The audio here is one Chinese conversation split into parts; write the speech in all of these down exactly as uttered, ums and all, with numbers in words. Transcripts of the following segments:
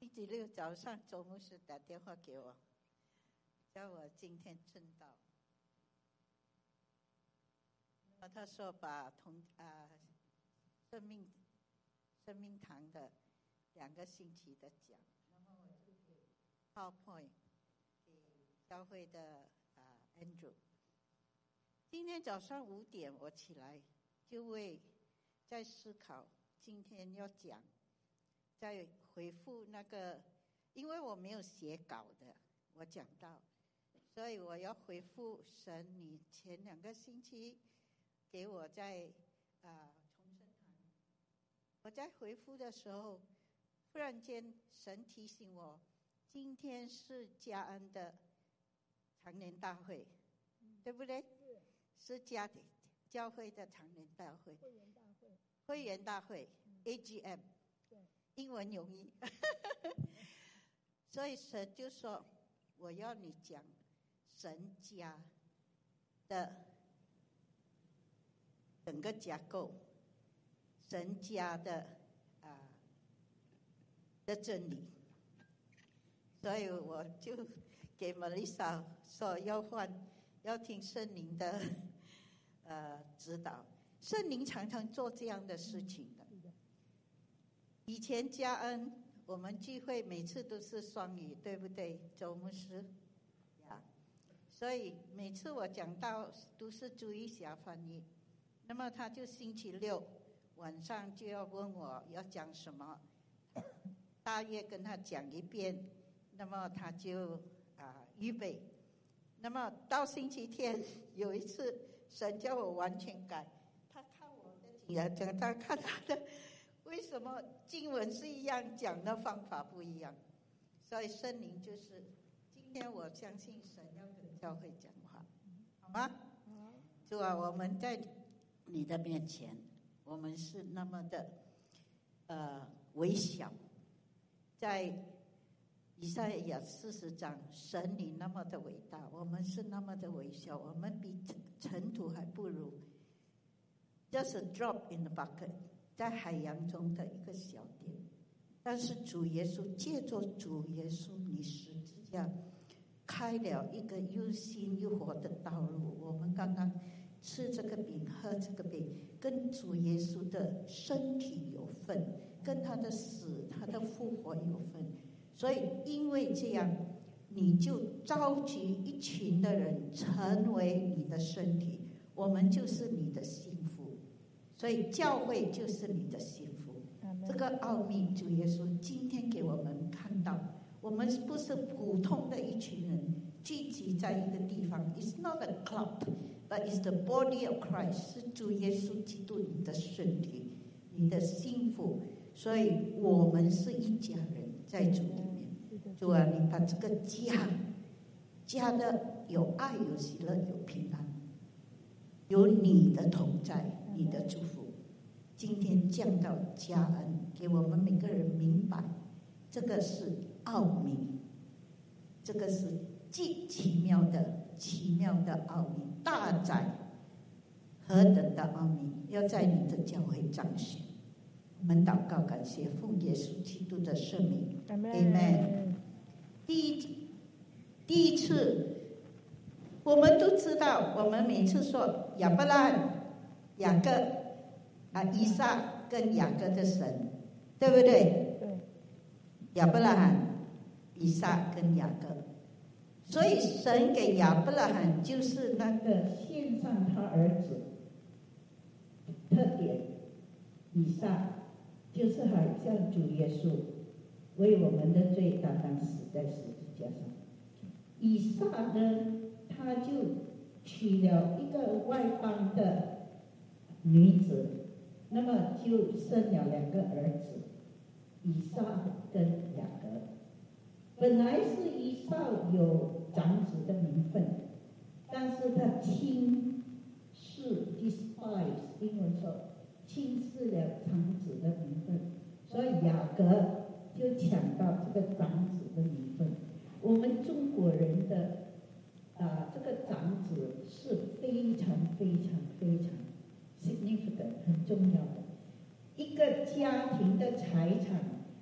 星期六早上，周牧师打电话给我，叫我今天正道。他说把同啊生命生命堂的两个星期的讲，然后我就给 PowerPoint 给教会的啊 Andrew。今天早上五点我起来，就为在思考今天要讲，在回复那个，因为我没有写稿的，我讲到，所以我要回复神，你前两个星期给我在啊重生堂，我在回复的时候，忽然间神提醒我，今天是嘉恩的常年大会，嗯、对不对？是家庭教会的常年大会， 会员大会， 会员大会、嗯、A G M， 对， 英文容易。所以神就说，我要你讲神家的整个架构，神家的啊的真理。所以我就给 Melissa 说要换，要听圣灵的呃指导。圣灵常常做这样的事情的。以前嘉恩我们聚会每次都是双语，对不对？周牧师呀，所以每次我讲到都是朱一霞翻译，那么他就星期六晚上就要问我要讲什么，大约跟他讲一遍，那么他就啊、呃、预备。那么到星期天有一次，神叫我完全改，他看我的讲讲，他看他的，为什么经文是一样，讲的方法不一样？所以圣灵就是，今天我相信神要跟教会讲话，好吗？主啊，我们在你的面前，我们是那么的呃微小，在以赛亚四十章，神你那么的伟大，我们是那么的微小，我们比尘土还不如 ，just a drop in the bucket， 在海洋中的一个小点。但是主耶稣借着主耶稣，你十字架开了一个又新又活的道路。我们刚刚吃这个饼，喝这个饼，跟主耶稣的身体有份，跟他的死、他的复活有份。所以因为这样，你就召集一群的人成为你的身体，我们就是你的幸福，所以教会就是你的幸福。这个奥秘主耶稣今天给我们看到，我们不是普通的一群人聚集在一个地方， It's not a club but it's the body of Christ， 是主耶稣基督你的身体，你的幸福，所以我们是一家人在主里面。主啊，你把这个家家的有爱有喜乐有平安，有你的同在，你的祝福，今天降到嘉恩，给我们每个人明白，这个是奥秘，这个是极奇妙的奇妙的奥秘，大载何等的奥秘，要在你的教会彰显。我们祷告感谢，奉耶稣基督的圣名 Amen。 第一第一次我们都知道，我们每次说亚伯拉罕、雅各啊、以撒跟雅各的神，对不对？ 对。 亚伯拉罕、以撒跟雅各，所以神给亚伯拉罕就是那个献上他儿子，特点以撒就是好像主耶稣为我们的罪单单死在十字架上。以撒呢，他就娶了一个外邦的女子，那么就生了两个儿子，以撒跟雅各。本来是以撒有长子的名分，但是他轻视 despise 英文说轻视了长子的名分，所以雅各就抢到这个长子的名分。我们中国人的啊、呃，这个长子是非常非常非常 significant 很重要的。一个家庭的财产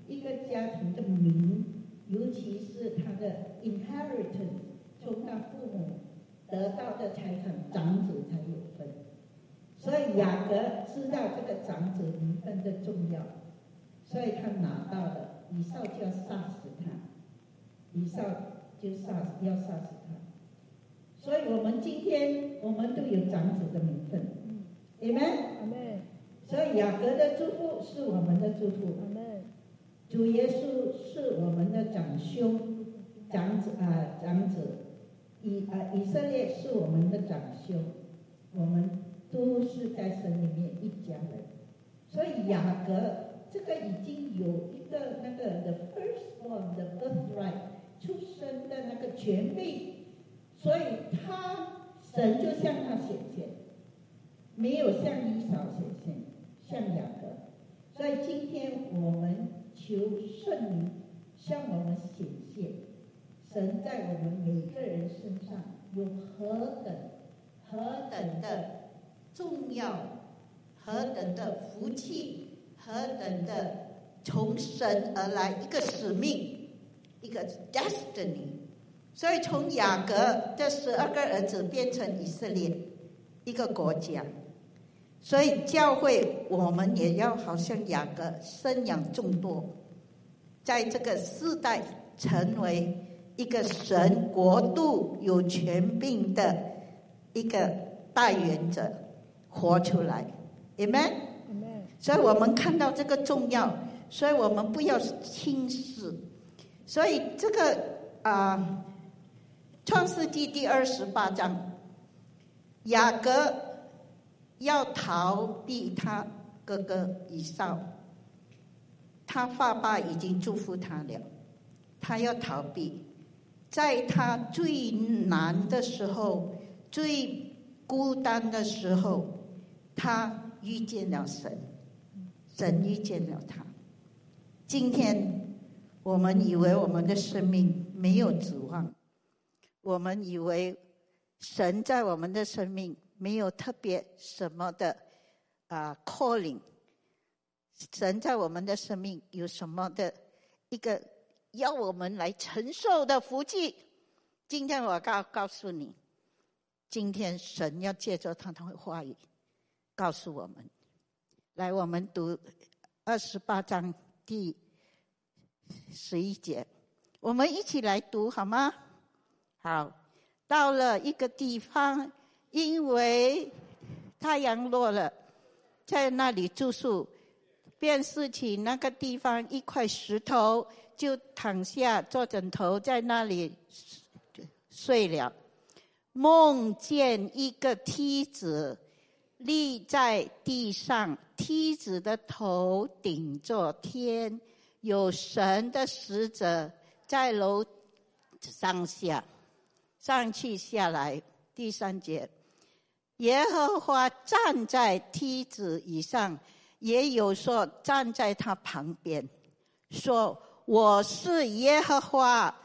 一个家庭的名，尤其是他的 inheritance， 从他父母得到的财产，长子才有份。所以雅各知道这个长子名分的重要，所以他拿到了，以扫就要杀死他，以扫就杀要杀死他。所以我们今天我们都有长子的名分，阿们，阿们。所以雅各的祝福是我们的祝福，阿们。主耶稣是我们的长兄，长子啊，长子，以啊以色列是我们的长兄，我们都是在神里面一家人。所以雅各这个已经有一个那个 the firstborn the birthright 出生的那个权利，所以他神就向他显现，没有向以扫显现，向雅各。所以今天我们求圣灵向我们显现，神在我们每个人身上有何等何等的重要，何等的福气，何等的从神而来一个使命，一个 destiny。 所以从雅各的十二个儿子变成以色列一个国家，所以教会我们也要好像雅各生养众多，在这个世代成为一个神国度有权柄的一个代言者，活出来 Amen。 所以我们看到这个重要，所以我们不要轻视。所以这个啊、呃，创世纪第二十八章，雅各要逃避他哥哥以扫，他爸爸已经祝福他了，他要逃避。在他最难的时候，最孤单的时候，他遇见了神，神遇见了他。今天我们以为我们的生命没有指望，我们以为神在我们的生命没有特别什么的啊、呃、calling， 神在我们的生命有什么的一个要我们来承受的福气。今天我告告诉你，今天神要借着他的话语告诉我们。来，我们读二十八章第十一节，我们一起来读好吗？好，到了一个地方，因为太阳落了，在那里住宿，便拾起那个地方一块石头，就躺下做枕头，在那里睡了。梦见一个梯子立在地上，梯子的头顶着天，有神的使者在楼上下上去下来。第三节，耶和华站在梯子以上，也有说站在他旁边，说我是耶和华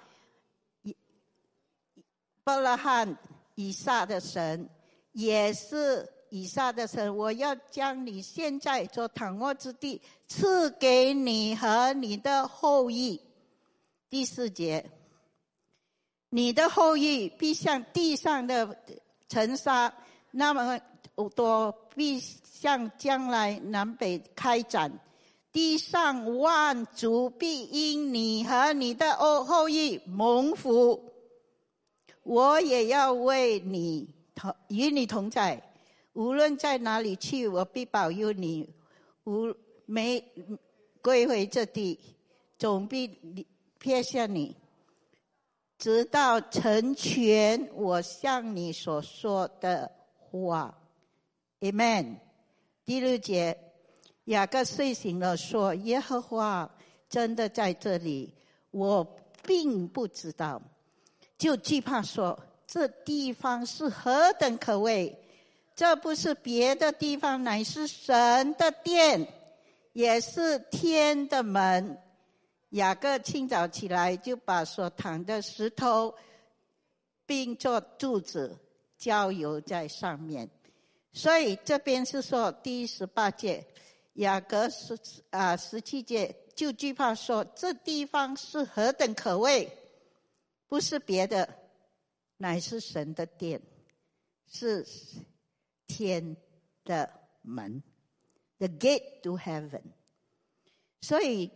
伯拉罕以撒的神，也是以撒的神，我要将你现在所躺卧之地赐给你和你的后裔。第四节，你的后裔必像地上的尘沙，那么多，必向将来南北开展，地上万族必因你和你的后裔蒙福。我也要为你同与你同在，无论在哪里去，我必保佑你，无没归回这地，总必撇下你，直到成全我向你所说的话。 Amen。 第六节，雅各睡醒了，说耶和华真的在这里，我并不知道，就惧怕说这地方是何等可畏，这不是别的地方，乃是神的殿，也是天的门。雅各清早起来，就把所躺的石头并做柱子浇油在上面。所以这边是说第十八节，雅各十啊十七节就惧怕说，这地方是何等可畏，不是别的，乃是神的殿，是天的门 ，the gate to heaven。所以，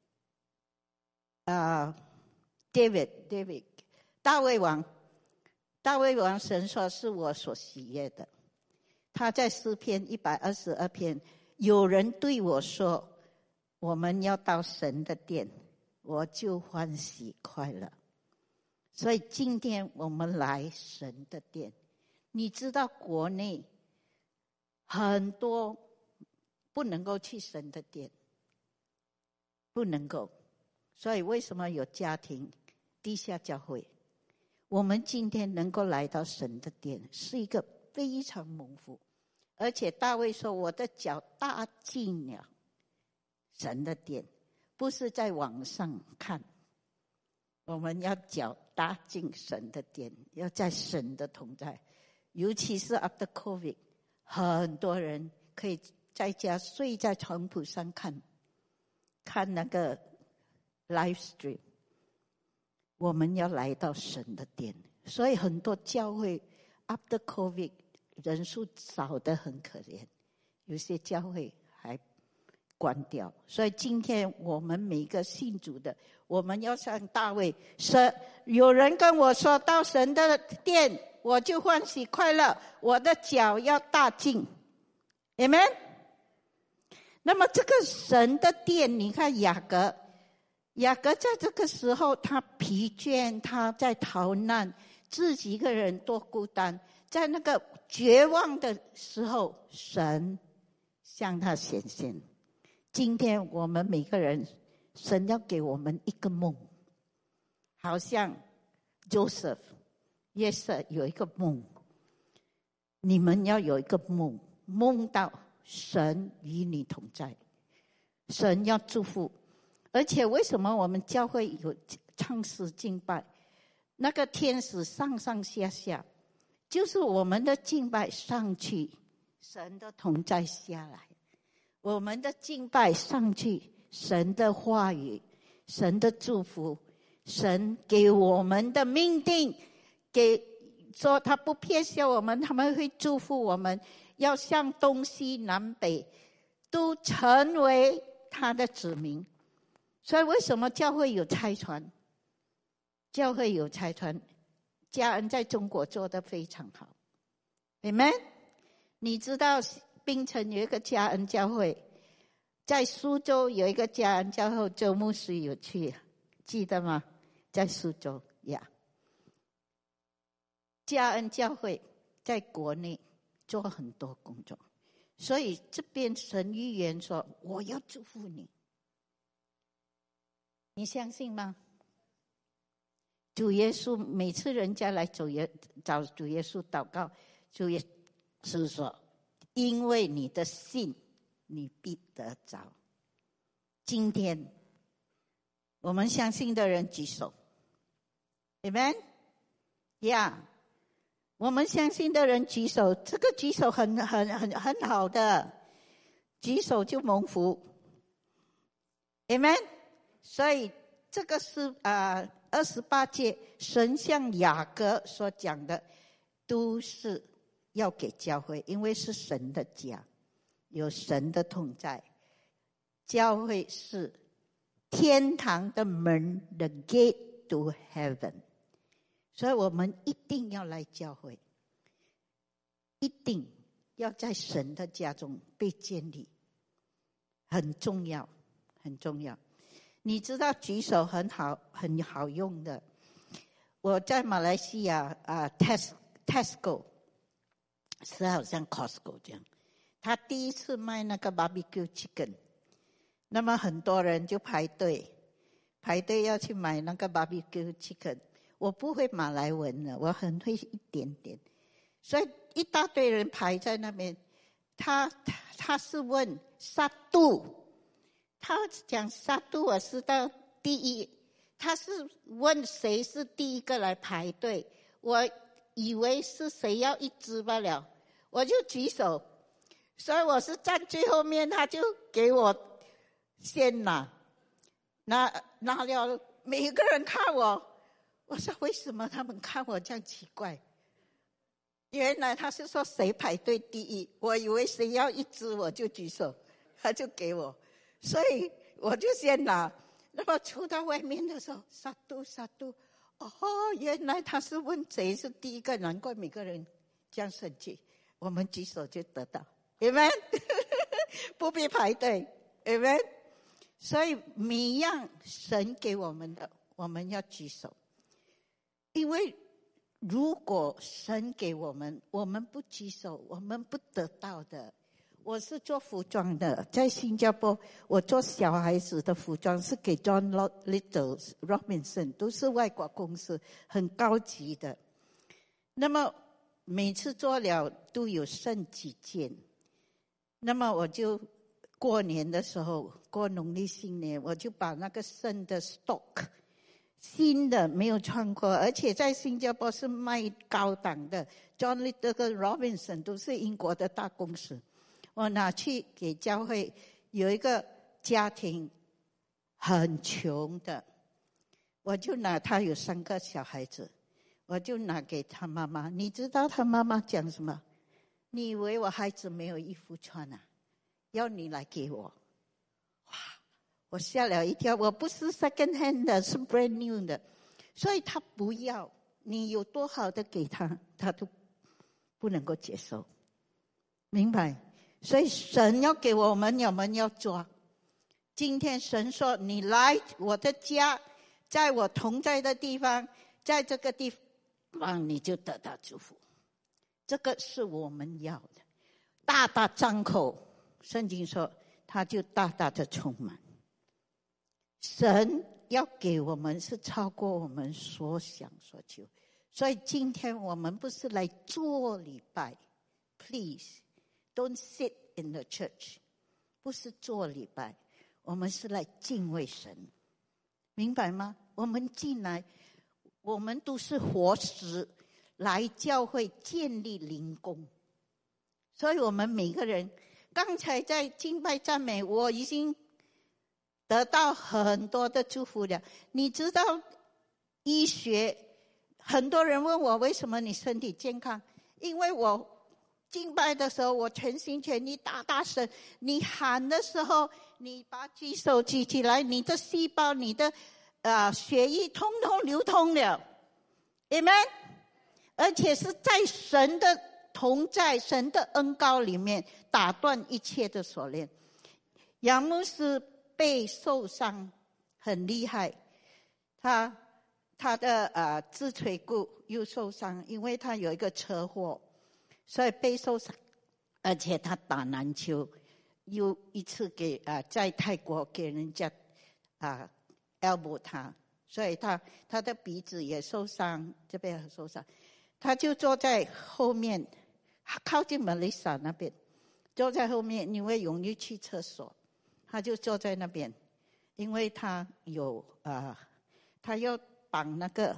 啊、呃、，David David 大卫王，大卫王神说是我所喜悦的。他在诗篇一百二十二篇，有人对我说，我们要到神的殿，我就欢喜快乐。所以今天我们来神的殿，你知道国内很多不能够去神的殿，不能够。所以为什么有家庭地下教会？我们今天能够来到神的殿，是一个非常蒙福。而且大卫说，我的脚踏进了神的殿，不是在网上看，我们要脚踏进神的殿，要在神的同在。尤其是 after COVID， 很多人可以在家睡在床铺上看看那个 live stream。我们要来到神的殿，所以很多教会 after COVID 人数少得很可怜，有些教会还关掉。所以今天我们每个信主的，我们要像大卫，神有人跟我说，到神的殿我就欢喜快乐，我的脚要踏进 Amen。 那么这个神的殿，你看雅各，雅各在这个时候他疲倦，他在逃难，自己一个人多孤单，在那个绝望的时候，神向他显现。今天我们每个人，神要给我们一个梦，好像 Joseph 约瑟有一个梦，你们要有一个梦，梦到神与你同在，神要祝福。而且为什么我们教会有唱诗敬拜，那个天使上上下下，就是我们的敬拜上去，神的同在下来，我们的敬拜上去，神的话语，神的祝福，神给我们的命定，给说他不撇下我们，他们会祝福我们，要向东西南北都成为他的子民。所以为什么教会有差传？教会有差传，嘉恩在中国做得非常好 Amen。 你知道槟城有一个嘉恩教会，在苏州有一个嘉恩教会，周牧师有去，记得吗？在苏州呀， yeah。 嘉恩教会在国内做很多工作，所以这边神预言说，我要祝福你，你相信吗？主耶稣每次人家来主耶找主耶稣祷告，主耶稣说，因为你的信，你必得着。今天我们相信的人举手 Amen 呀、yeah。 我们相信的人举手，这个举手很很很很好的，举手就蒙福 Amen。 所以这个是啊二十八节神向雅各所讲的，都是要给教会，因为是神的家，有神的同在。教会是天堂的门 ，the gate to heaven。所以我们一定要来教会，一定要在神的家中被建立，很重要，很重要。你知道举手很好，很好用的。我在马来西亚啊 ，Tes Tesco 是好像 Costco 这样，他第一次卖那个 barbecue chicken， 那么很多人就排队，排队要去买那个 barbecue chicken。我不会马来文的，我很会一点点，所以一大堆人排在那边。他他他是问杀度，他讲杀度，我是到第一，他是问谁是第一个来排队，我以为是谁要一只罢了，我就举手，所以我是站最后面，他就给我先拿。 拿拿了，每个人看我，我说为什么他们看我这样奇怪？原来他是说谁排队第一，我以为谁要一支我就举手，他就给我，所以我就先拿。那么出到外面的时候，杀度杀度，哦，原来他是问谁是第一个，难怪每个人这样生气。我们举手就得到 Amen 不必排队 Amen 所以每样神给我们的，我们要举手。因为如果神给我们，我们不举手，我们不得到的。我是做服装的，在新加坡我做小孩子的服装，是给 John Little Robinson， 都是外国公司，很高级的。那么每次做了都有剩几件，那么我就过年的时候，过农历新年，我就把那个剩的 stock 新的没有穿过，而且在新加坡是卖高档的， John Little 跟 Robinson 都是英国的大公司，我拿去给教会。有一个家庭很穷的，我就拿，他有三个小孩子，我就拿给他妈妈。你知道他妈妈讲什么？你以为我孩子没有衣服穿啊？要你来给我。哇，我吓了一跳，我不是 second hand 的，是 brand new 的。所以他不要，你有多好的给他，他都不能够接受，明白？所以神要给我们，我们要做。今天神说你来我的家，在我同在的地方，在这个地方你就得到祝福，这个是我们要的。大大张口，圣经说他就大大的充满。神要给我们是超过我们所想所求，所以今天我们不是来做礼拜， Please don't sit in the church， 不是做礼拜，我们是来敬畏神，明白吗？我们进来，我们都是活石，来教会建立灵宫。所以我们每个人刚才在敬拜赞美，我已经得到很多的祝福了。你知道医学，很多人问我为什么你身体健康，因为我敬拜的时候我全心全意大大声，你喊的时候你把举手举起来，你的细胞你的呃血液通通流通了 Amen， 而且是在神的同在，神的恩膏里面打断一切的锁链。杨牧师背受伤很厉害，他他的呃自椎骨又受伤，因为他有一个车祸，所以背受伤，而且他打篮球，又一次给啊、呃、在泰国给人家啊、呃、elbow 他，所以他他的鼻子也受伤，这边也受伤，他就坐在后面，靠近 Melissa 那边，坐在后面，因为容易去厕所，他就坐在那边，因为他有啊、呃，他要绑那个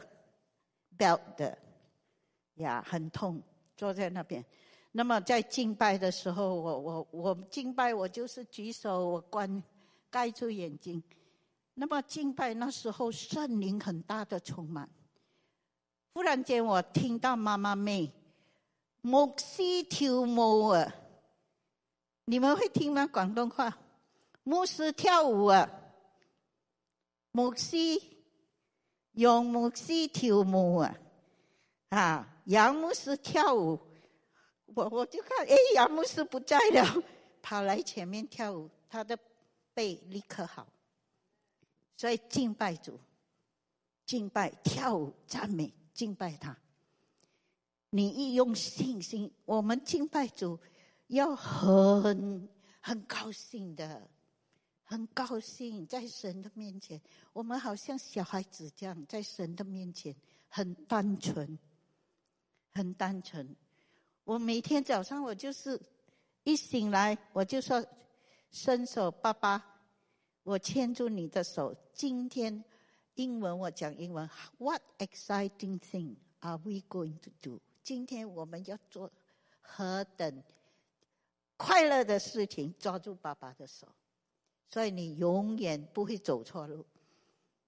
belt 的呀，很痛。坐在那边，那么在敬拜的时候，我我我敬拜，我就是举手，我关盖住眼睛。那么敬拜那时候，圣灵很大的充满。忽然间，我听到妈妈妹牧師跳舞啊！你们会听吗？广东话，牧师跳舞啊！牧師用牧師跳舞啊！啊！杨牧师跳舞，我我就看，哎，杨牧师不在了，跑来前面跳舞，他的背立刻好。所以敬拜主，敬拜跳舞赞美敬拜他。你一用信心，我们敬拜主要很很高兴的，很高兴在神的面前，我们好像小孩子这样，在神的面前很单纯。很单纯，我每天早上我就是一醒来我就说伸手，爸爸，我牵住你的手。今天英文我讲英文 ，What exciting thing are we going to do？ 今天我们要做何等快乐的事情，抓住爸爸的手，所以你永远不会走错路。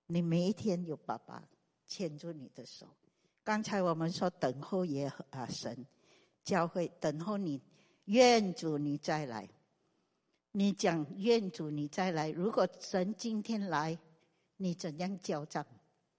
你每一天有爸爸牵住你的手。刚才我们说等候耶和华神，教会等候你，愿主你再来。你讲愿主你再来，如果神今天来，你怎样交账？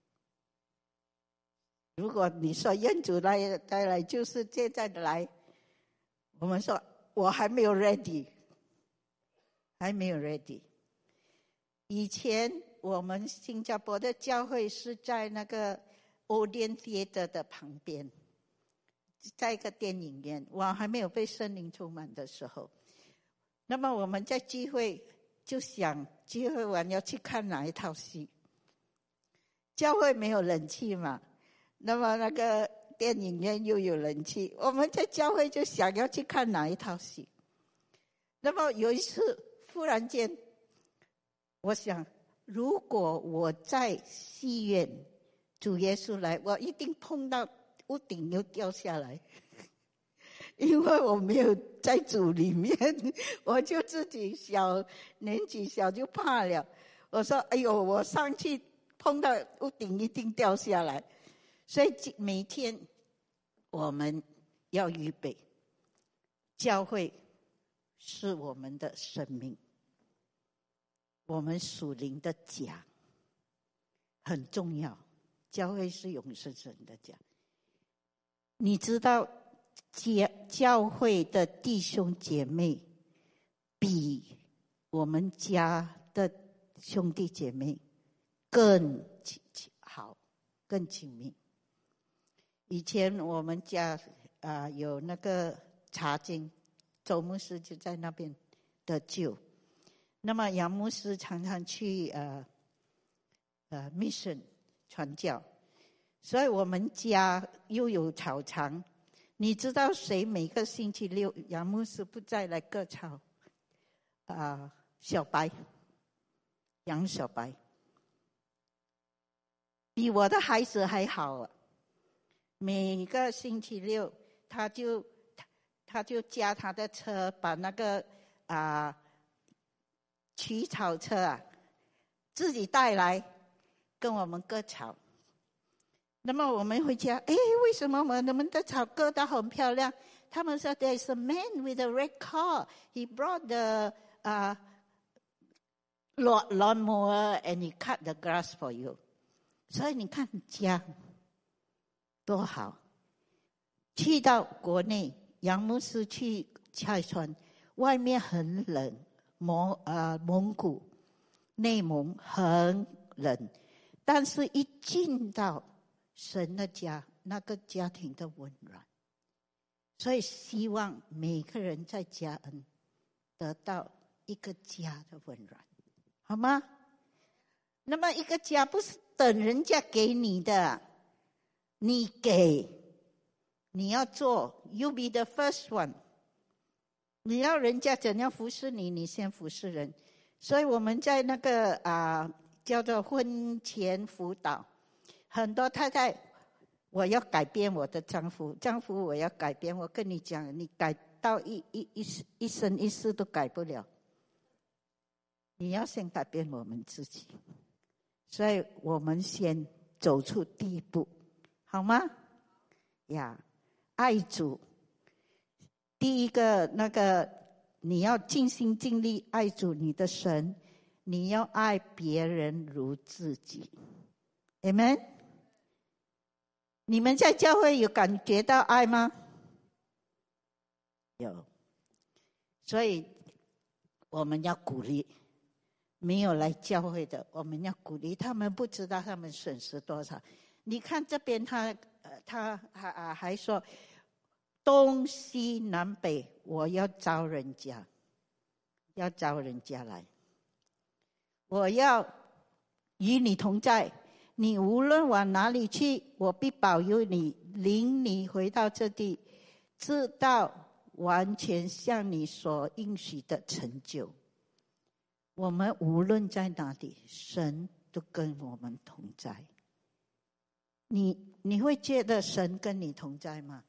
如果你说愿主来再来，就是现在的来，我们说我还没有 ready， 还没有 ready。以前我们新加坡的教会是在那个 Odeon Theatre 的旁边，在一个电影院，我还没有被圣灵充满的时候，那么我们在聚会就想聚会完要去看哪一套戏。教会没有冷气嘛，那么那个电影院又有冷气，我们在教会就想要去看哪一套戏。那么有一次忽然间我想，如果我在戏院，主耶稣来，我一定碰到屋顶又掉下来，因为我没有在主里面，我就自己小年纪小就怕了。我说哎呦，我上去碰到屋顶一定掉下来。所以每天我们要预备，教会是我们的生命，我们属灵的家很重要，教会是永生神的家。你知道教教会的弟兄姐妹比我们家的兄弟姐妹更好，更亲密。以前我们家啊、呃、有那个查经，周牧师就在那边得救。那么杨牧师常常去呃呃 mission 传教，所以我们家又有草场。你知道谁每个星期六杨牧师不再来割草？啊、呃，小白，杨小白，比我的孩子还好啊！每个星期六，他就他就驾他的车，把那个啊。呃取草车啊，自己带来跟我们割草。那么我们回家，哎，为什么我们的草割得很漂亮？他们说 There's a man with a red car. He brought the uh, lawnmower and he cut the grass for you. 所以你看家多好。去到国内，杨牧师去拆船，外面很冷。蒙呃蒙古内蒙很冷，但是一进到神的家，那个家庭的温暖，所以希望每个人在家恩得到一个家的温暖，好吗？那么一个家不是等人家给你的，你给，你要做 You be the first one。你要人家怎样服侍你，你先服侍人。所以我们在那个啊、呃、叫做婚前辅导，很多太太，我要改变我的丈夫，丈夫我要改变。我跟你讲，你改到一一一一生一世都改不了，你要先改变我们自己。所以我们先走出第一步，好吗？呀，爱主。第一个那个，你要尽心尽力爱主你的神，你要爱别人如自己。 Amen。 你们在教会有感觉到爱吗？有。所以我们要鼓励没有来教会的，我们要鼓励他们，不知道他们损失多少。你看这边他呃他还啊还说东西南北，我要招人家，要招人家来。我要与你同在，你无论往哪里去，我必保佑你，领你回到这地，直到完全像你所应许的成就。我们无论在哪里，神都跟我们同在。你你会觉得神跟你同在吗？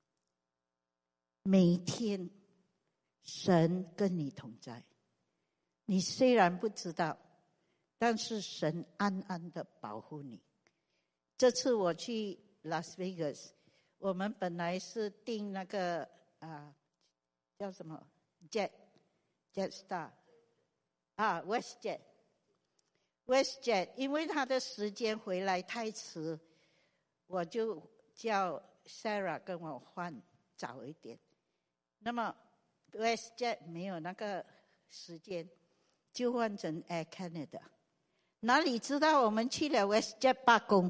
每天神跟你同在，你虽然不知道， 但是神安安的保护你。这次我去 Las Vegas， 我们本来是订那个啊叫什么 Jet Jetstar 啊 WestJet WestJet， 因为他的时间回来太迟，我就叫 Sarah 跟我换早一点。那么 WestJet 没有那个时间，就换成 Air Canada。哪里知道我们去了 WestJet 罢工，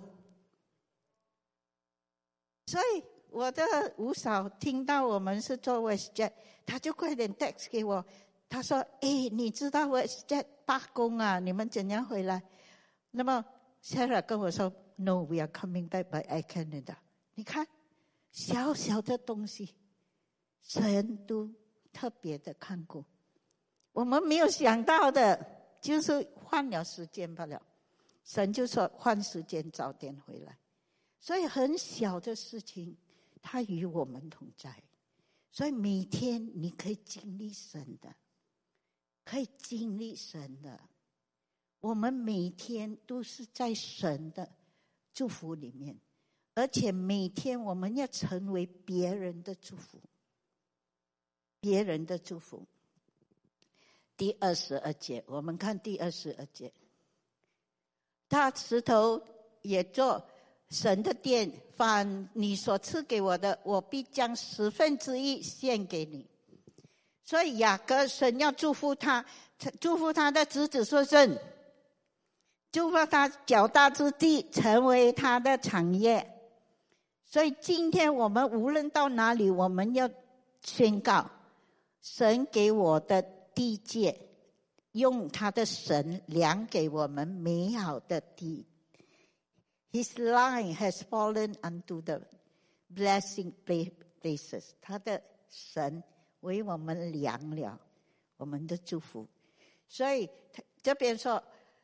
所以我的五嫂听到我们是做 WestJet， 他就快点 text 给我，他说：“哎，你知道 WestJet 罢工啊？你们怎样回来？”那么 Sarah 跟我说 ：“No, we are coming back by Air Canada。”你看，小小的东西，神都特别的看顾，我们没有想到的。就是换了时间罢了，神就说换时间早点回来，所以很小的事情他与我们同在，所以每天你可以经历神的，可以经历神的，我们每天都是在神的祝福里面，而且每天我们要成为别人的祝福，别人的祝福。第二十二节，我们看第二十二节，他石头也做神的殿，凡你所赐给我的，我必将十分之一献给你。所以雅各神要祝福他，祝福他的子子孙孙，祝福他脚踏之地成为他的产业。所以今天我们无论到哪里，我们要宣告神给我的地界，用他的神量给我们美好的地。His line has fallen unto the blessing places。 他的神为我们量了我们的祝福。所以这边说，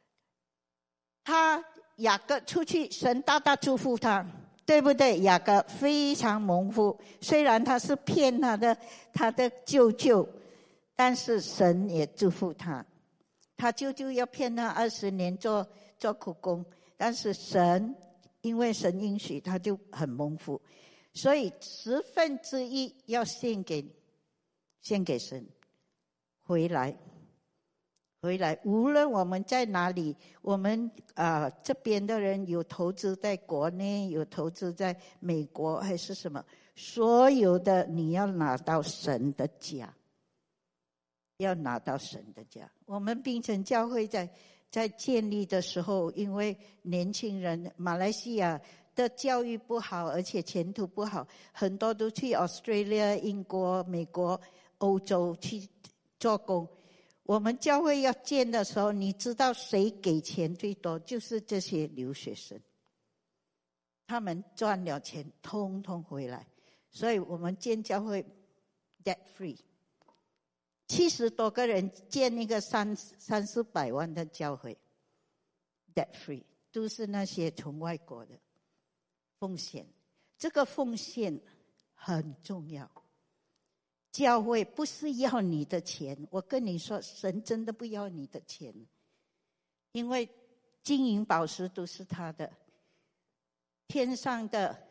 他雅各出去，神大大祝福他，对不对？雅各非常蒙福，虽然他是骗他的他的舅舅，但是神也祝福他。他舅舅要骗他二十年做做苦工，但是神因为神应许，他就很蒙福。所以十分之一要献给献给神，回来回来，无论我们在哪里，我们啊、呃、这边的人有投资在国内，有投资在美国还是什么，所有的你要拿到神的家，要拿到神的家。我们槟城教会在在建立的时候，因为年轻人马来西亚的教育不好，而且前途不好，很多都去 Australia、英国、美国、欧洲去做工。我们教会要建的时候，你知道谁给钱最多？就是这些留学生，他们赚了钱通通回来，所以我们建教会 debt free， 七十多个人建一个三三四百万的教会 debt free， 都是那些从外国的奉献。这个奉献很重要。教会不是要你的钱，我跟你说，神真的不要你的钱，因为金银宝石都是他的，天上的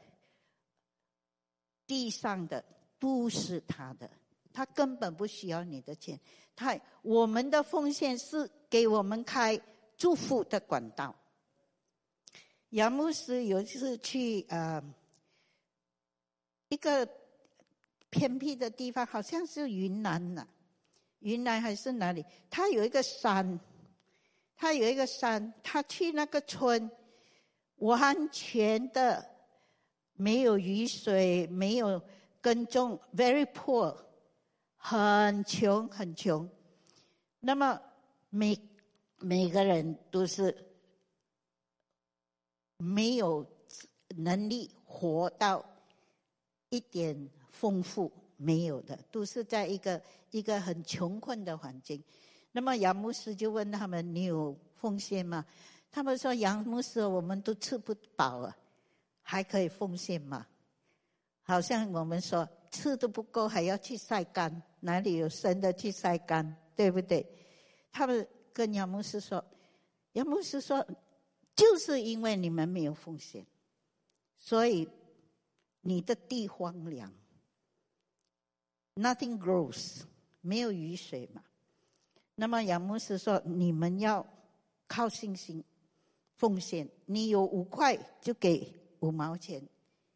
地上的都是他的，他根本不需要你的钱。他我们的奉献是给我们开祝福的管道。杨牧师有一次去呃一个偏僻的地方，好像是云南呐、啊，云南还是哪里？他有一个山，他有一个山，他去那个村，完全的没有雨水，没有耕种 ，very poor， 很穷很穷。那么每每个人都是没有能力活到一点丰富，没有的，都是在一个一个很穷困的环境。那么杨牧师就问他们：“你有奉献吗？”他们说：“杨牧师，我们都吃不饱啊，还可以奉献吗？”好像我们说吃都不够，还要去晒干，哪里有生的去晒干，对不对？他们跟杨牧师说：“ 杨牧师说，就是因为你们没有奉献，所以你的地荒凉 ，nothing grows， 没有雨水嘛。那么杨牧师说，你们要靠信心奉献，你有五块就给五毛钱。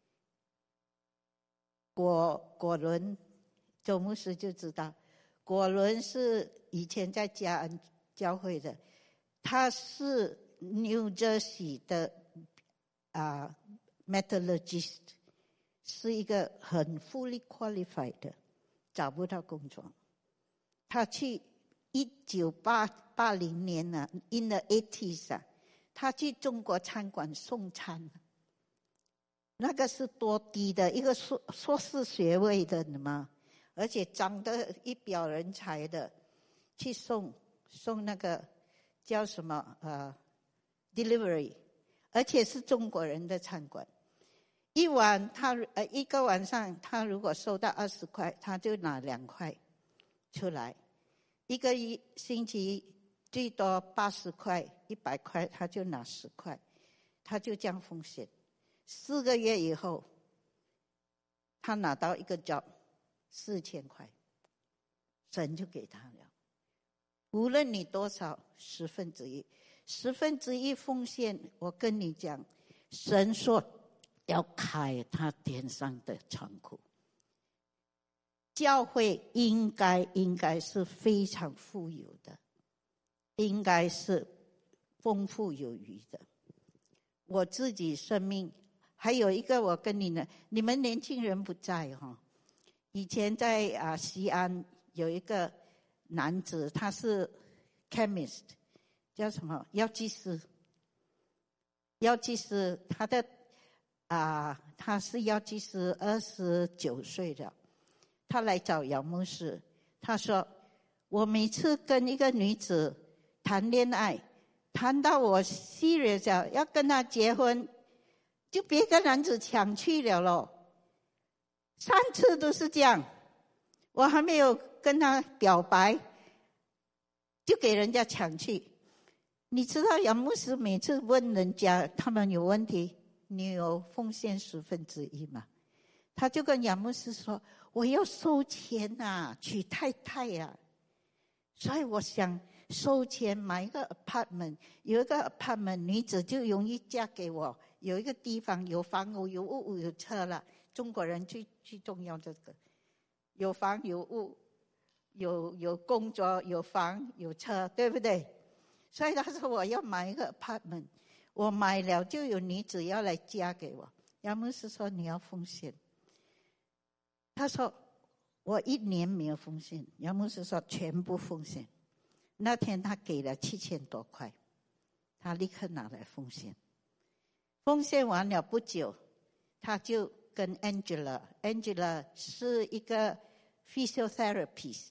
果果伦周牧师就知道，果伦是以前在嘉恩教会的，他是 New Jersey 的啊、uh, metallurgist， 是一个很 fully qualified 的，找不到工作。他去一九八零年呢、啊、，in the eighties 啊，他去中国餐馆送餐。那个是多低的一个硕硕士学位的嘛，而且长得一表人才的，去送送那个叫什么呃 delivery， 而且是中国人的餐馆。一晚他呃一个晚上他如果收到二十块，他就拿两块出来，一个一星期最多八十块一百块，他就拿十块，他就这样奉献。四个月以后，他拿到一个 job， 四千块，神就给他了。无论你多少，十分之一，十分之一奉献，我跟你讲，神说要开他天上的仓库。教会应该应该是非常富有的，应该是丰富有余的。我自己生命。还有一个，我跟你呢，你们年轻人不在哈、哦。以前在啊西安有一个男子，他是 chemist， 叫什么药剂师。药剂师，他的啊他是药剂师，二十九岁了。他来找姚牧师，他说：“我每次跟一个女子谈恋爱，谈到我 serious 要跟她结婚。”就别跟男子抢去了咯，三次都是这样，我还没有跟他表白，就给人家抢去。你知道杨牧师每次问人家他们有问题，你有奉献十分之一吗？他就跟杨牧师说，我要收钱啊，娶太太啊，所以我想收钱买一个 apartment， 有一个 apartment 女子就容易嫁给我，有一个地方有房有屋有车了，中国人最最重要这个，有房有屋，有有工作有房有车，对不对？所以他说我要买一个 apartment， 我买了就有女子要来嫁给我。杨牧师说你要奉献，他说我一年没有奉献，杨牧师说全部奉献。那天他给了七千多块，他立刻拿来奉献。奉献完了不久，他就跟 Angela， Angela 是一个 physiotherapist，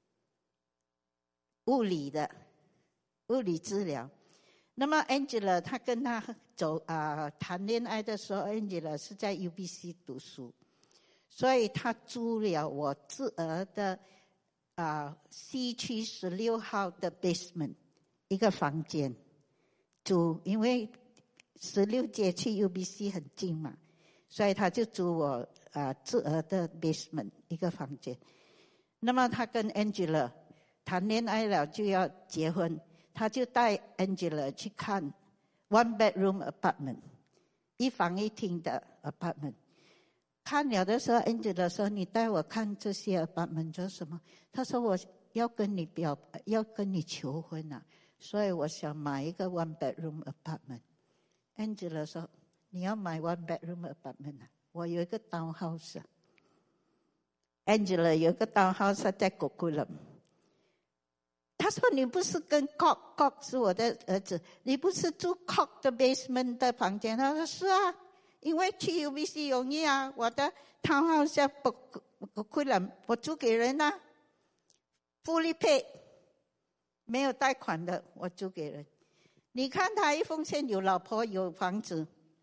物理的物理治疗。那么 Angela 他跟他走啊、呃、谈恋爱的时候 ，Angela 是在 U B C 读书，所以他租了我侄儿的啊 C 区十六号的 basement 一个房间租，因为十六街去 U B C 很近嘛，所以他就租我啊侄儿的 basement 一个房间。那么他跟 Angela 谈恋爱了就要结婚，他就带 Angela 去看 one bedroom apartment， 一房一厅的 apartment。看了的时候 Angela 说，你带我看这些 apartment 做什么？他说我要跟你表要跟你求婚啊，所以我想买一个 one bedroom apartment。Angela 说，你要买 one bedroom apartment 啊？我有一个 townhouse 啊。Angela 有一个 townhouse 在 Coquitlam。他说你不是跟 Cock Cock 是我的儿子，你不是住 Cock 的 basement 的房间？他说是啊，因为去 U B C 容易啊，我的 townhouse 在 Coquitlam 我租给人啊 ，fully paid， 没有贷款的，我租给人。你看他一奉献，有老婆有房子，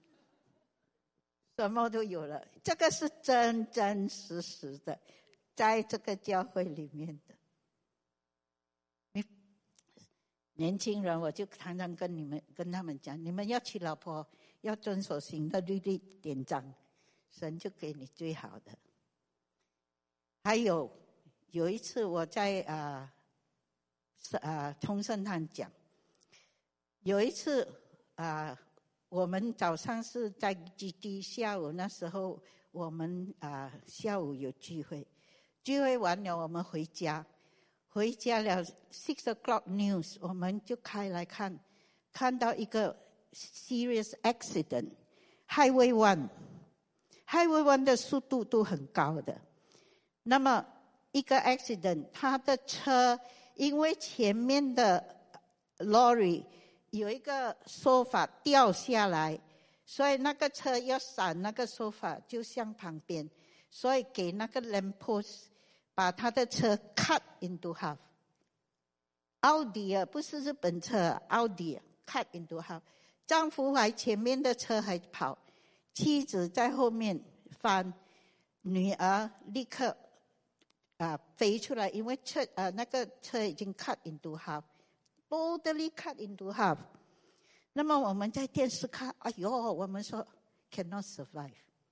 什么都有了，这个是真真实实的，在这个教会里面的。 年轻人，我就常常跟你们跟他们讲，你们要娶老婆要遵守神的律例典章，神就给你最好的。还有有一次我在啊啊冲圣堂讲，有一次啊我们早上是在基地，下午那时候我们啊下午有聚会，聚会完了我们回家。回家了 six o'clock news 我们就开来看，看到一个 serious accident highway one highway one 的速度都很高的，那么一个 accident 他的车因为前面的 lorry 有一个梳化掉下来，所以那个车要闪那个梳化就向旁边，所以给那个 lamp post把他的车 cut into half。 奥迪啊，不是日本车，奥迪 cut into half。 丈夫还前面的车还跑，妻子在后面翻，女儿立刻啊飞出来，因为车啊那个车已经 cut into half， boldly cut into half。 那么我们在电视看，哎呦，我们说 cannot survive。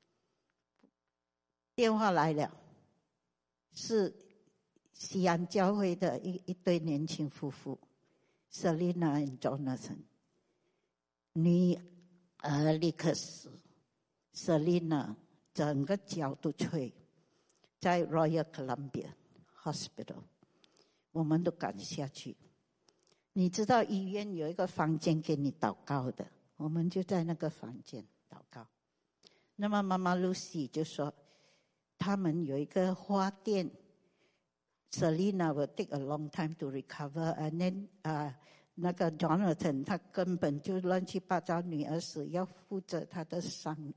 电话来了，是西安教会的一一对年轻夫妇 Selina and Jonathan， 女儿立刻死， Selina 整个脚都碎，在 Royal Columbia Hospital， 我们都赶下去。你知道医院有一个房间给你祷告的，我们就在那个房间祷告。那么妈妈 Lucy 就说他们有一个花店， Selina will take a long time to recover, and then 啊、uh, 那个 Jonathan 他根本就乱七八糟，女儿死要负责他的丧礼。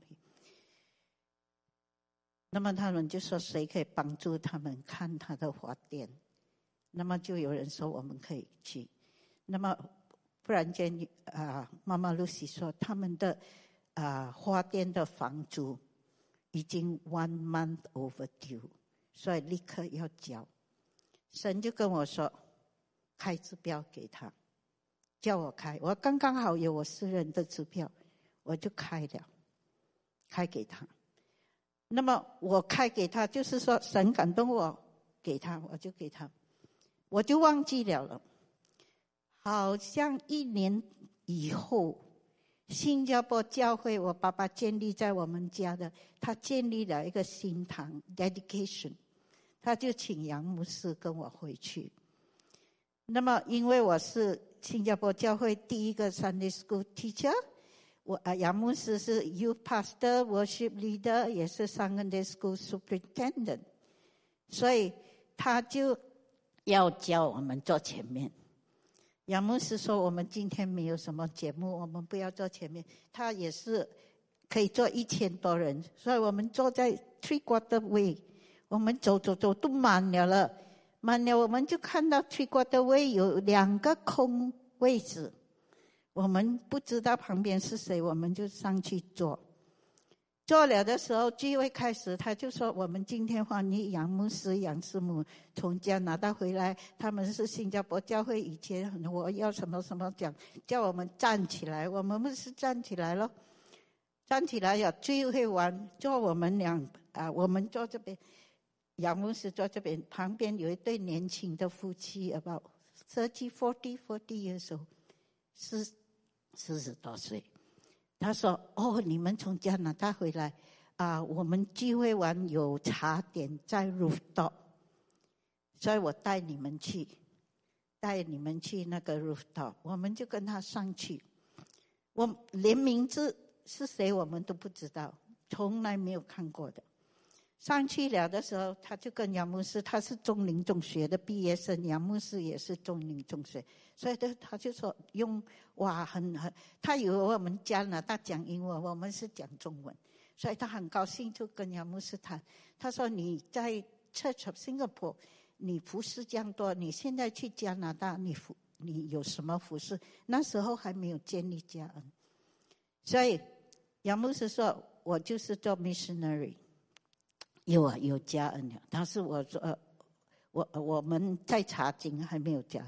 那么他们就说谁可以帮助他们看他的花店，那么就有人说我们可以去。那么忽然间啊、呃，妈妈 Lucy 说他们的啊、呃、花店的房租已经 one month overdue， 所以立刻要交。神就跟我说开支票给他，叫我开，我刚刚好有我私人的支票，我就开了，开给他。那么我开给他，就是说神感动我给他，我就给他，我就忘记了了。好像一年以后，新加坡教会我爸爸建立在我们家的，他建立了一个新堂 dedication， 他就请杨牧师跟我回去。那么因为我是新加坡教会第一个 Sunday School teacher， 我啊杨牧师是 Youth Pastor Worship Leader， 也是 Sunday School Superintendent， 所以他就要教我们坐前面。杨牧师说我们今天没有什么节目，我们不要坐前面，他也是可以坐一千多人，所以我们坐在 three quarter way， 我们走走走都满了了，满了我们就看到 three quarter way 有两个空位置，我们不知道旁边是谁，我们就上去坐。坐了的时候聚会开始，他就说我们今天欢迎杨牧师杨师母从加拿大回来，他们是新加坡教会以前我要什么什么讲，叫我们站起来，我们不是站起来了，站起来了聚会完坐我们两啊，我们坐这边，杨牧师坐这边，旁边有一对年轻的夫妻 about thirty forty forty years old， 四四十多岁。他说哦，你们从加拿大回来啊、呃，我们聚会完有茶点在 rooftop， 所以我带你们去带你们去那个 rooftop， 我们就跟他上去，我连名字是谁我们都不知道，从来没有看过的。上去了的时候，他就跟杨牧师，他是中陵中学的毕业生，杨牧师也是中陵中学，所以他他就说用哇很很，他以为我们加拿大讲英文，我们是讲中文，所以他很高兴就跟杨牧师谈。他说你在 Church of Singapore 你服侍这样多，你现在去加拿大你服你有什么服侍？那时候还没有建立家恩，所以杨牧师说我就是做 missionary。有啊，有加恩了。但是我说，呃，我我们在查经还没有加。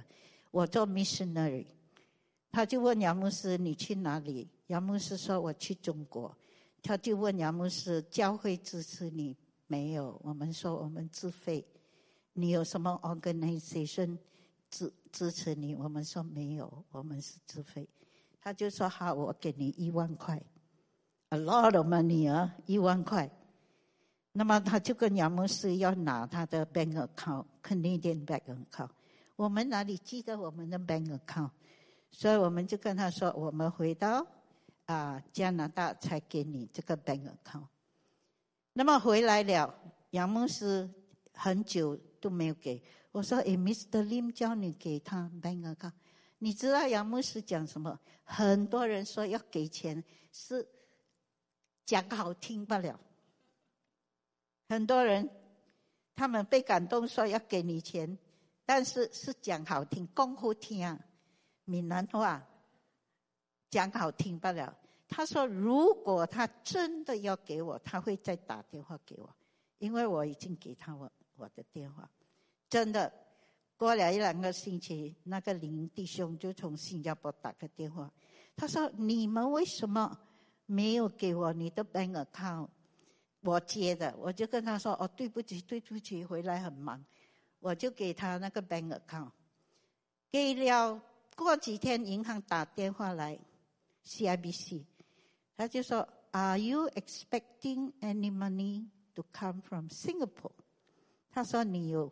我做 missionary。他就问杨牧师你去哪里？杨牧师说我去中国。他就问杨牧师教会支持你没有？我们说我们自费。你有什么 organization 支支持你？我们说没有，我们是自费。他就说好，我给你一万块 ，a lot of money 啊，一万块。那么他就跟杨牧师要拿他的 bank account Canadian bank account。我们哪里记得我们的 bank account？ 所以我们就跟他说，我们回到啊加拿大才给你这个 bank account。那么回来了，杨牧师很久都没有给我说，诶 ，Mister Lim 叫你给他 bank account。你知道杨牧师讲什么？很多人说要给钱是讲好听罢了。很多人他们被感动说要给你钱，但是是讲好听，讲好听啊，闽南话讲好听罢了。他说如果他真的要给我，他会再打电话给我，因为我已经给他我我的电话。真的过了一两个星期，那个林弟兄就从新加坡打个电话，他说你们为什么没有给我你的 bank account？ 我接的，我就跟他说哦，对不起对不起，回来很忙。我就给他那个 bank account。 给了过几天，银行打电话来 C I B C， 他就说 Are you expecting any money to come from Singapore？ 他说你有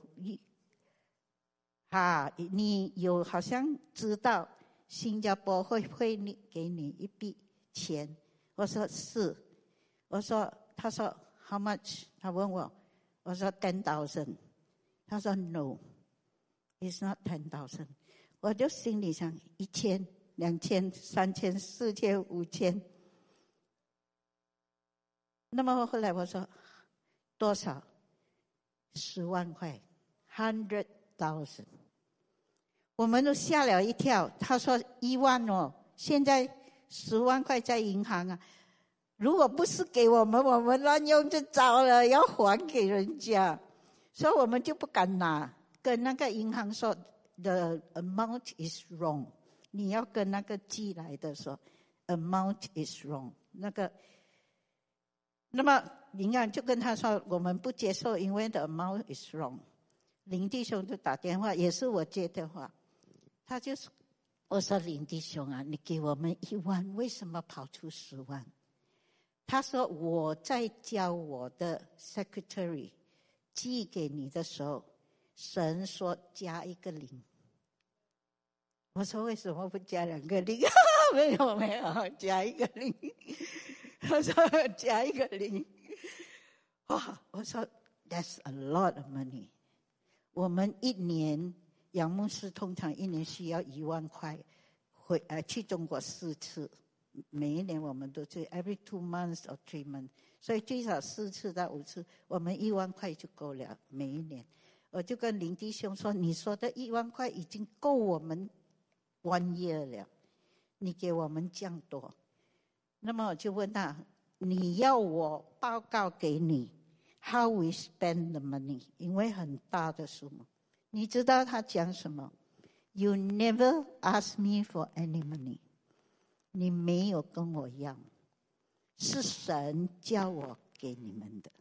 啊，你有好像知道新加坡会会给你一笔钱。我说是。我说他说 How much？ 他问我，我说 ten thousand。 他说 No， it's not ten thousand。 我就心里想一千、两千、三千、四千、五千。那么后来我说多少？十万块 hundred thousand。 我们都吓了一跳。他说一万哦，现在十万块在银行啊，如果不是给我们，我们乱用就糟了，要还给人家。所以我们就不敢拿，跟那个银行说 The amount is wrong。 你要跟那个寄来的说 Amount is wrong。 那个那么银行就跟他说我们不接受，因为 The amount is wrong。 林弟兄就打电话，也是我接电话，他就说，我说林弟兄啊，你给我们一万，为什么跑出十万？他说我在教我的 secretary 寄给你的时候，神说加一个零。我说为什么不加两个零？没有没有，加一个零。他说加一个零。哇，我说 That's a lot of money。 我们一年杨牧师通常一年需要一万块，回呃去中国四次。每一年我们都去 every two months or three months， 所以最少四次到五次，我们一万块就够了每一年。我就跟林弟兄说，你说的一万块已经够我们 one year 了，你给我们这样多。那么我就问他，你要我报告给你 how we spend the money， 因为很大的数目。你知道他讲什么？ You never ask me for any money，你没有跟我要，是神叫我给你们的。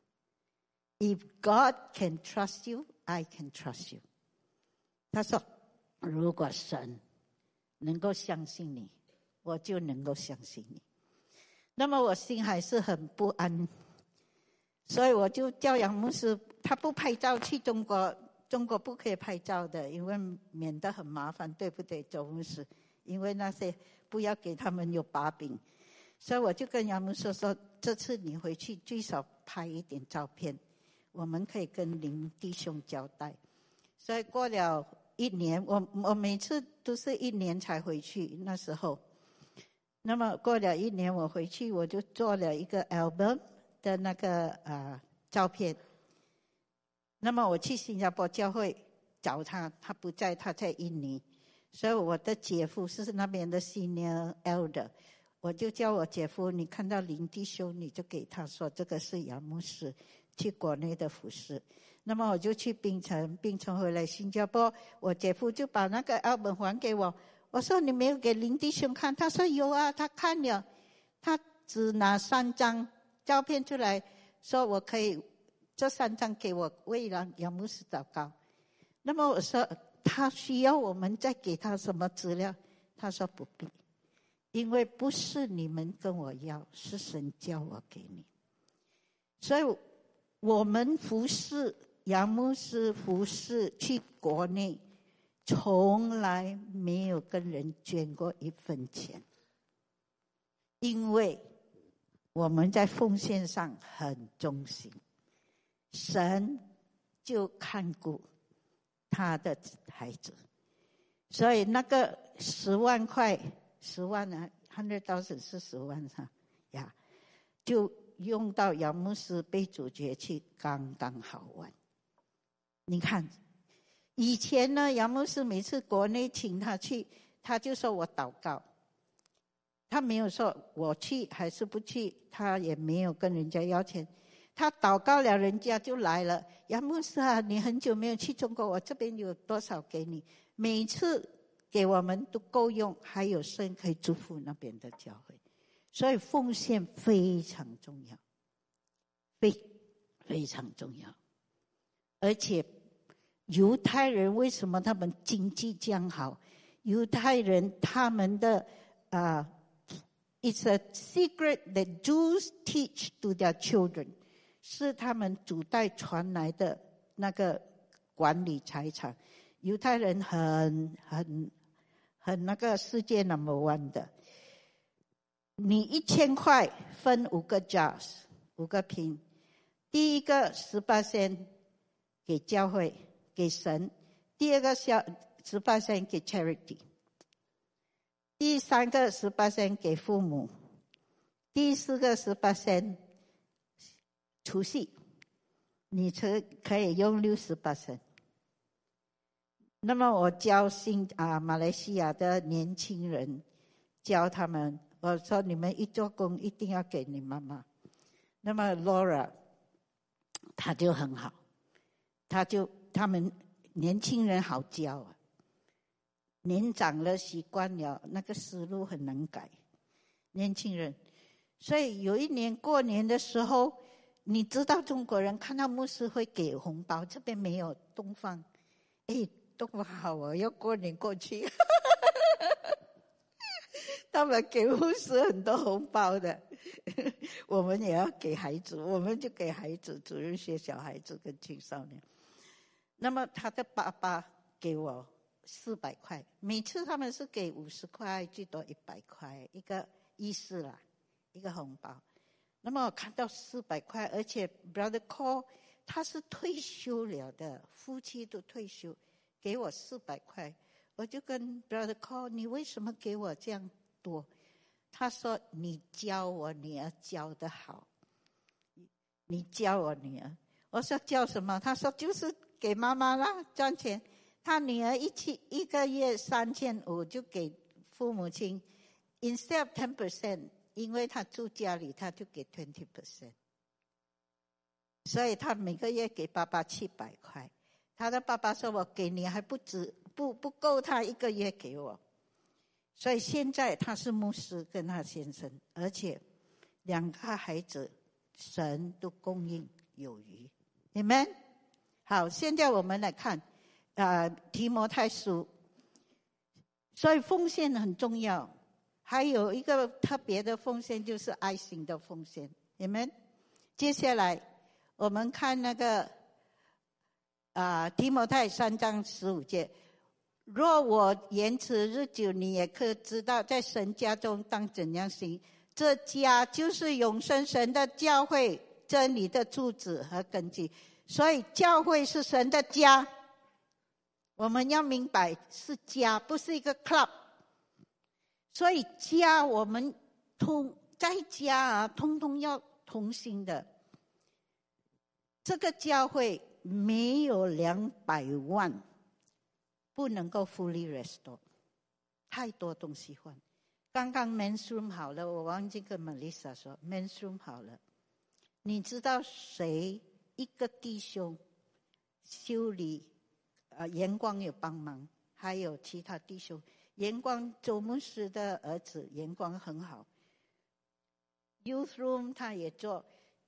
If God can trust you, I can trust you。 他说如果神能够相信你，我就能够相信你。那么我心还是很不安，所以我就叫杨牧师，他不拍照去中国，中国不可以拍照的，因为免得很麻烦，对不对周牧师？因为那些不要给他们有把柄。所以我就跟杨牧师说，这次你回去最少拍一点照片，我们可以跟林弟兄交代。所以过了一年，我我每次都是一年才回去，那时候。那么过了一年我回去，我就做了一个 album 的那个呃照片。那么我去新加坡教会找他，他不在，他在印尼。所以我的姐夫是那边的 senior elder， 我就叫我姐夫，你看到林弟兄你就给他说这个是杨牧师去国内的服侍。那么我就去槟城，槟城回来新加坡，我姐夫就把那个album还给我。我说你没有给林弟兄看？他说有啊，他看了，他只拿三张照片出来，说我可以这三张给我为了杨牧师祷告。那么我说他需要我们再给他什么资料？他说不必，因为不是你们跟我要，是神叫我给你。所以我们服侍杨牧师服侍去国内，从来没有跟人捐过一分钱，因为我们在奉献上很忠心，神就看顾他的孩子。所以那个十万块，十万啊 ，hundred thousand 是十万哈呀，就用到杨牧师被主角去，刚刚好玩。你看，以前呢，杨牧师每次国内请他去，他就说我祷告，他没有说我去还是不去，他也没有跟人家要钱。他祷告了，人家就来了。杨牧师啊，你很久没有去中国，我这边有多少给你？每次给我们都够用，还有剩可以祝福那边的教会。所以奉献非常重要，非非常重要。而且犹太人为什么他们经济这样好？犹太人他们的啊、uh, ，it's a secret that Jews teach to their children， 是他们祖代传来的那个管理财产。犹太人很很很那个世界 number one 的。你一千块分五个 jars， 五个瓶，第一个十八仙给教会给神，第二个小十八仙给 charity， 第三个十八仙给父母，第四个十八仙除夕，你可可以用六十八仙。那么我教新啊马来西亚的年轻人，教他们，我说你们一做工一定要给你妈妈。那么 Laura 她就很好，她就他们年轻人好教啊，年长了习惯了，那个思路很难改。年轻人，所以有一年过年的时候，你知道中国人看到牧师会给红包，这边没有东方，哎。东方好，我要过年过去他们给牧师很多红包的我们也要给孩子，我们就给孩子，主日学小孩子跟青少年。那么他的爸爸给我四百块，每次他们是给五十块，最多一百块，一个意思啦，一个红包。那么我看到四百块，而且 Brother Cole 他是退休了的，夫妻都退休，给我四百块，我就跟 Brother Cole， 你为什么给我这样多？他说你教我女儿教得好，你教我女儿。我说教什么？他说就是给妈妈啦，赚钱。他女儿一起一个月三千五就给父母亲 ，instead of ten percent， 因为他住家里，他就给 twenty percent， 所以他每个月给爸爸七百块。他的爸爸说我给你还不止不不够他一个月给我，所以现在他是牧师跟他先生，而且两个孩子神都供应有余 Amen。 好，现在我们来看呃提摩太书。所以奉献很重要，还有一个特别的奉献就是爱心的奉献 Amen。 接下来我们看那个啊，提摩太三章十五节，若我言辞日久，你也可知道，在神家中当怎样行。这家就是永生神的教会，真理的柱子和根基。所以教会是神的家，我们要明白是家，不是一个 club。所以家我们通在家啊，通通要同心的。这个教会没有两百万不能够 fully restore， 太多东西换。刚刚 men's room 好了，我忘记跟 Melissa 说 men's room 好了。你知道谁一个弟兄修理，呃，阳光有帮忙，还有其他弟兄。阳光周牧师的儿子阳光很好 ，Youth Room 他也做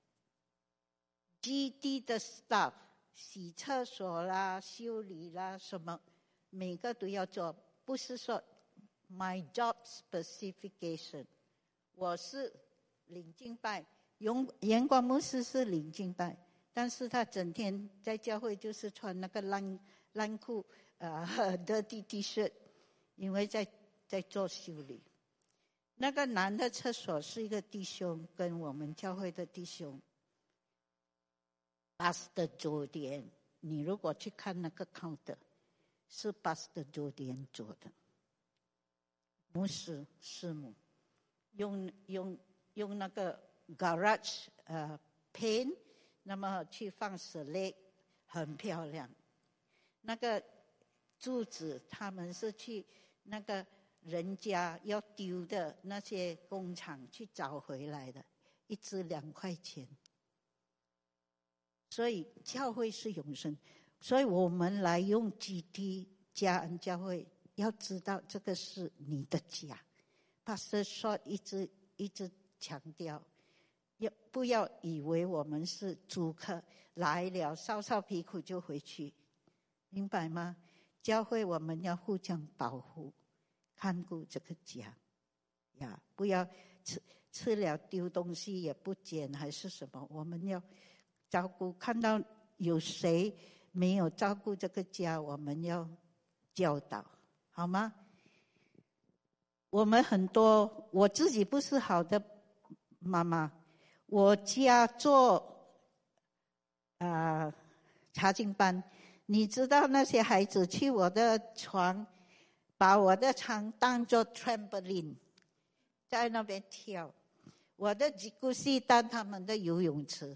，G D 的 staff 洗厕所啦、修理啦什么，每个都要做，不是说 my job specification。我是领敬拜，阳光牧师是领敬拜，但是他整天在教会就是穿那个烂烂裤，呃 ，dirty T-shirt。因为在在做修理，那个男的厕所是一个弟兄，跟我们教会的弟兄 ，Pastor Jordan， 你如果去看那个 counter， 是 Pastor Jordan 做的，牧师师母用用用那个 garage 呃 paint， 那么去放石类，很漂亮。那个柱子他们是去。那个人家要丢的那些工厂去找回来的，一支两块钱。所以教会是永生，所以我们来用 G T 家恩教会，要知道这个是你的家。Pastor Short 一直一直强调，要不要以为我们是租客来了，烧烧屁股就回去，明白吗？教会我们要互相保护，看顾这个家呀，不要吃吃了丢东西也不捡还是什么，我们要照顾。看到有谁没有照顾这个家，我们要教导，好吗？我们很多，我自己不是好的妈妈，我家做呃查经班。你知道那些孩子去我的床，把我的床当作 trampoline， 在那边跳。我的吉古西当他们的游泳池。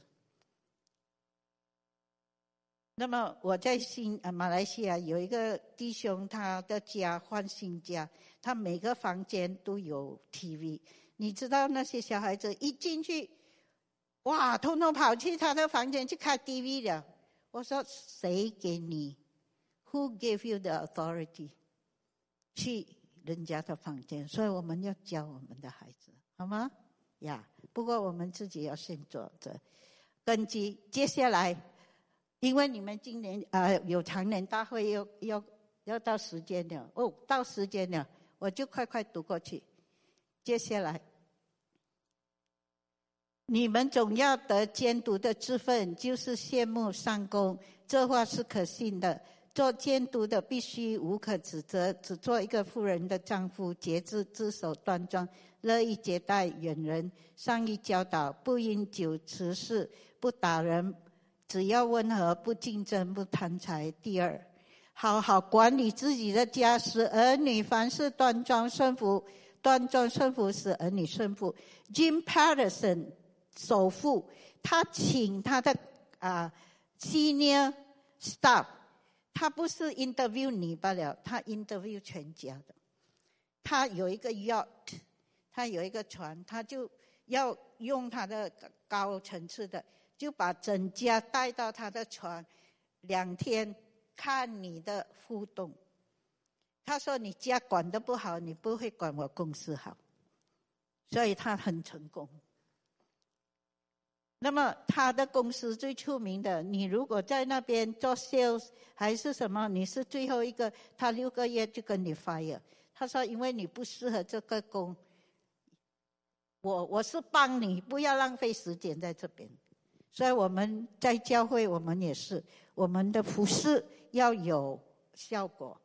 那么我在新呃马来西亚有一个弟兄，他的家换新家，他每个房间都有 T V。你知道那些小孩子一进去，哇，统统跑去他的房间去看 T V 了。我说谁给你 ？Who gave you the authority？ 去人家的房间，所以我们要教我们的孩子，好吗？呀、yeah, ，不过我们自己要先做着根基。接下来，因为你们今年呃有常年大会要要要到时间了，哦，到时间了，我就快快读过去。接下来。你们总要得监督的职分，就是羡慕上工，这话是可信的。做监督的必须无可指责，只做一个妇人的丈夫，节制，自守端庄，乐意接待远人，善于教导，不饮酒持事，不打人，只要温和，不竞争，不贪财。第二，好好管理自己的家，使儿女凡事端庄顺服，端庄顺服使儿女顺服。Jim Patterson首富，他请他的啊、呃、senior staff， 他不是 interview 你罢了，他 interview 全家的。他有一个 yacht， 他有一个船，他就要用他的高层次的，就把整家带到他的船，两天看你的互动。他说你家管得不好，你不会管我公司好，所以他很成功。那么他的公司最出名的，你如果在那边做 sales 还是什么，你是最后一个，他六个月就跟你 fire。他说因为你不适合这个工，我我是帮你，不要浪费时间在这边。所以我们在教会，我们也是，我们的服事要有效果。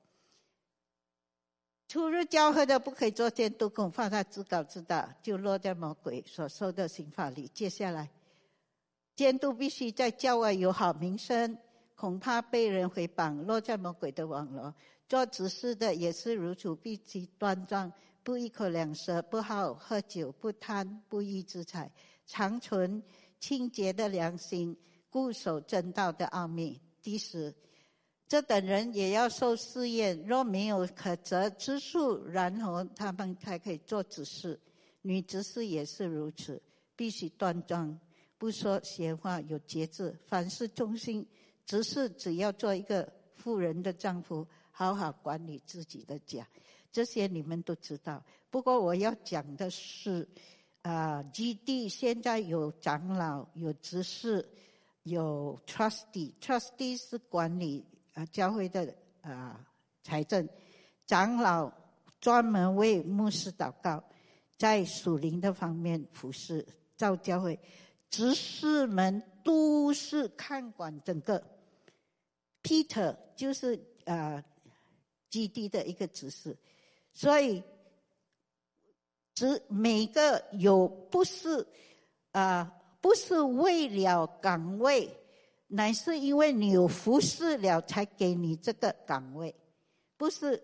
初入教会的不可以做监督工，犯他自高自大，就落在魔鬼所受的刑罚里。接下来，监督必须在教外有好名声，恐怕被人诽谤，落在魔鬼的网络。做执事的也是如此，必须端庄，不一口两舌，不好喝酒，不贪不义之财，常存清洁的良心，固守正道的奥秘。第十，这等人也要受试验，若没有可责之处，然后他们才可以做执事。女执事也是如此，必须端庄， 不说闲话，有节制，凡事忠心，只是只要做一个妇人的丈夫，好好管理自己的家。这些你们都知道。不过我要讲的是啊、呃、基地现在有长老，有执事，有 trustee， trustee 是管理啊、呃、教会的啊、呃、财政，长老专门为牧师祷告，在属灵的方面服侍造教会，执事们都是看管整个。Peter 就是啊、呃、基地的一个执事，所以只每个有不是啊、呃、不是为了岗位，乃是因为你有服侍了才给你这个岗位，不是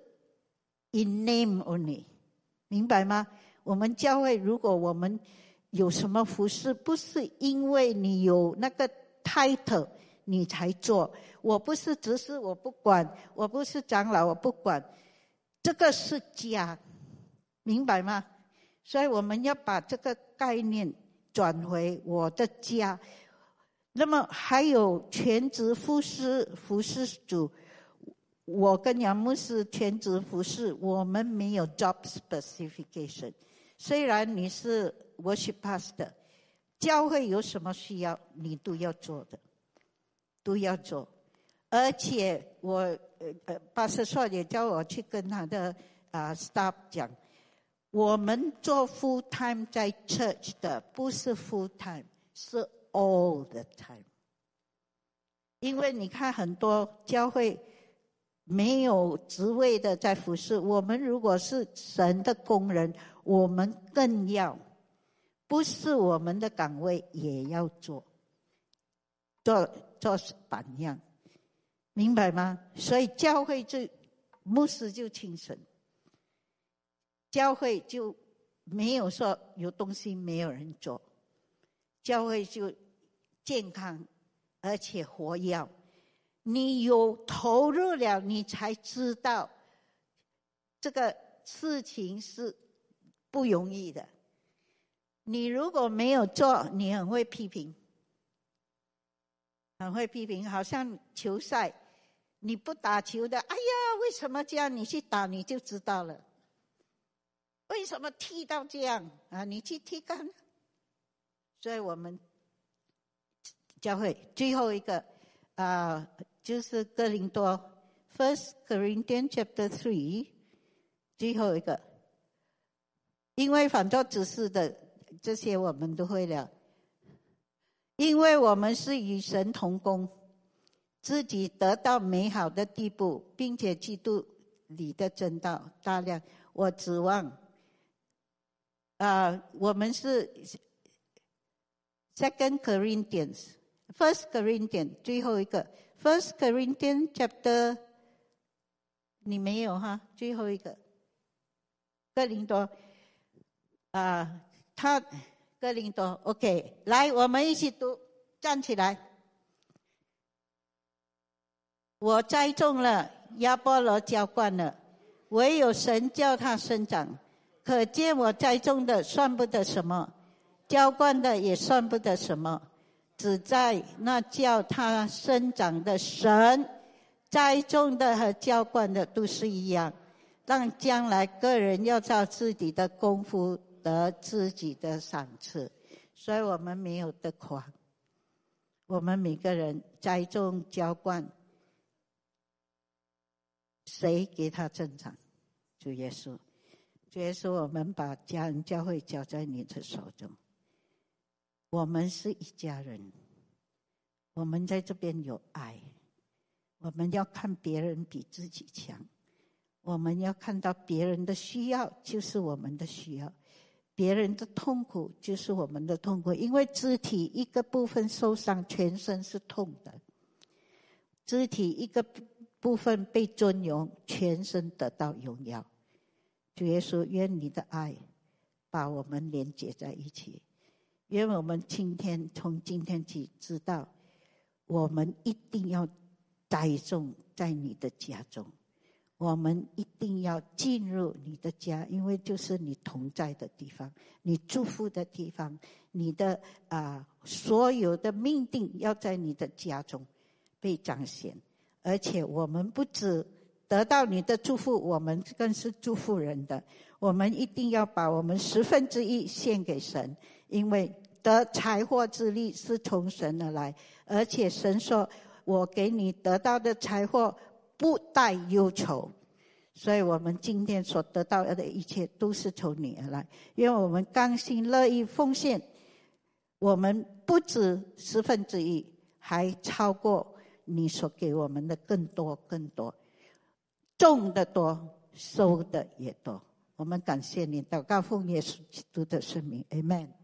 in name only， 明白吗？我们教会如果我们有什么服侍，不是因为你有那个 title 你才做。我不是执事我不管，我不是长老我不管，这个是家，明白吗？所以我们要把这个概念转回我的家。那么还有全职服侍服侍主，我跟杨牧师全职服侍，我们没有 job specification。虽然你是 worship pastor， 教会有什么需要你都要做的，都要做。而且我呃巴斯硕也叫我去跟他的啊、呃、staff 讲，我们做 full time 在 church 的不是 full time， 是 all the time。因为你看很多教会没有职位的在服侍，我们如果是神的工人，我们更要，不是我们的岗位也要做，做做榜样，明白吗？所以教会就牧师就轻省，教会就没有说有东西没有人做，教会就健康而且活跃。你有投入了，你才知道这个事情是不容易的。你如果没有做，你很会批评，很会批评。好像球赛，你不打球的，哎呀，为什么这样？你去打你就知道了。为什么踢到这样啊？你去踢看。所以我们教会最后一个啊、呃，就是哥林多 First Corinthians chapter three 最后一个，因为反作指示的这些我们都会了，因为我们是与神同工，自己得到美好的地步，并且基督里的真道大量。我指望啊、呃，我们是 Second Corinthians First Corinthians 最后一个 First Corinthians chapter 你没有哈？最后一个哥林多啊、呃，他哥林多 OK， 来我们一起读，站起来。我栽种了，亚波罗浇灌了，唯有神叫他生长。可见我栽种的算不得什么，浇灌的也算不得什么，只在那叫他生长的神。栽种的和浇灌的都是一样，让将来个人要照自己的功夫得自己的赏赐。所以我们没有得夸，我们每个人栽种浇灌，谁给他增长？主耶稣。主耶稣，我们把家人教会交在你的手中，我们是一家人，我们在这边有爱，我们要看别人比自己强，我们要看到别人的需要就是我们的需要，别人的痛苦就是我们的痛苦。因为肢体一个部分受伤，全身是痛的，肢体一个部分被尊荣，全身得到荣耀。主耶稣，愿你的爱把我们连接在一起，愿我们今天从今天起知道，我们一定要栽种在你的家中， 我们一定要进入你的家，因为就是你同在的地方，你祝福的地方，你的啊、呃、所有的命定要在你的家中被彰显。而且我们不只得到你的祝福，我们更是祝福人的。我们一定要把我们十分之一献给神，因为得财货之力是从神而来，而且神说我给你得到的财货不带忧愁。所以我们今天所得到的一切都是从你而来，因为我们甘心乐意奉献，我们不止十分之一，还超过你所给我们的更多更多，种的多，收的也多。我们感谢你，祷告奉耶稣基督的圣名 Amen。